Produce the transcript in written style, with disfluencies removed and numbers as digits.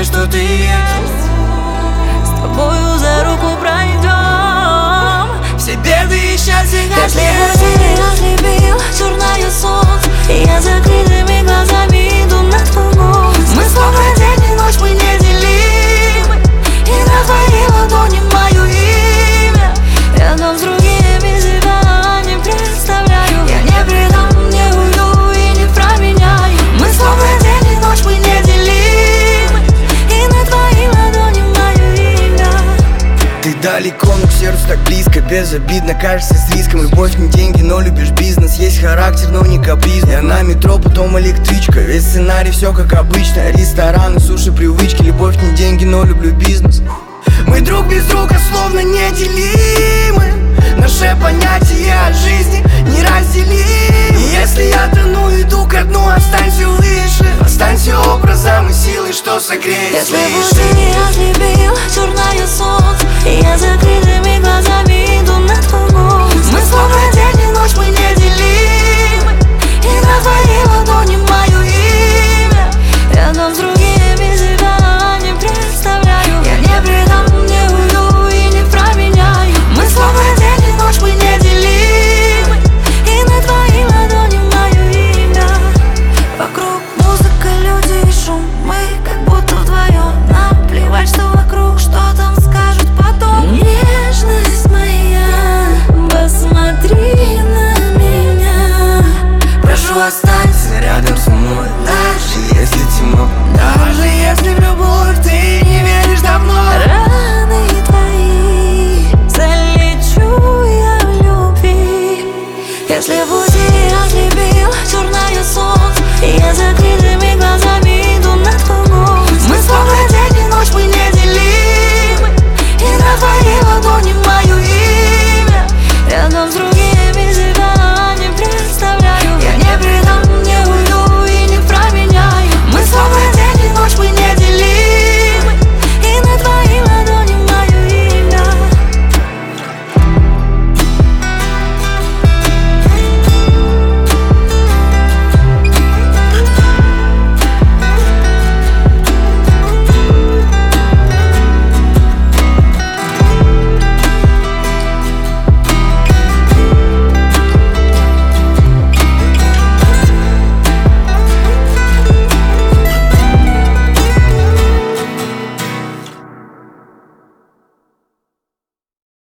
мне, что ты есть. С тобою за руку пройдем все беды и счастье. Если бы ты ослепил черное солнце, и я закрытыми глазами иду на твой голос. Мы словно день и ночь, мы неделимы, и на твоей ладони мое имя. рядом с другими себя не представляю. Я не предам, не уйду и не променяю. Мы словно день и ночь, мы неделимы, и на твоей ладони мое имя. Ты далеко, но к сердцу так близко. Безобидно, кажется с риском. Любовь не деньги, но любишь бизнес. Есть характер, но не каприз. Я на метро, потом электричка. Весь сценарий все как обычно. Рестораны, суши, привычки. Любовь не деньги, но люблю бизнес. Мы друг без друга словно неделимы. Наше понятие о жизни неразделимы. И если я тону, иду ко дну, останься выше. Останься образом и силой, что согреет. Если бы ты ослепил черное солнце, и я закрытыми глазами иду на твой голос. мы словно день и ночь, мы неделимы, и на твоей ладони мое имя. рядом с другими себя не представляю. Я не предам, не уйду и не променяю. Мы словно день и ночь, мы неделимы, и на твоей ладони мое имя. Вокруг музыка, люди и шум, мы как будто вдвоем. Нам плевать, что вокруг, что там скажут потом. Нежность моя, посмотри на меня. прошу, останься.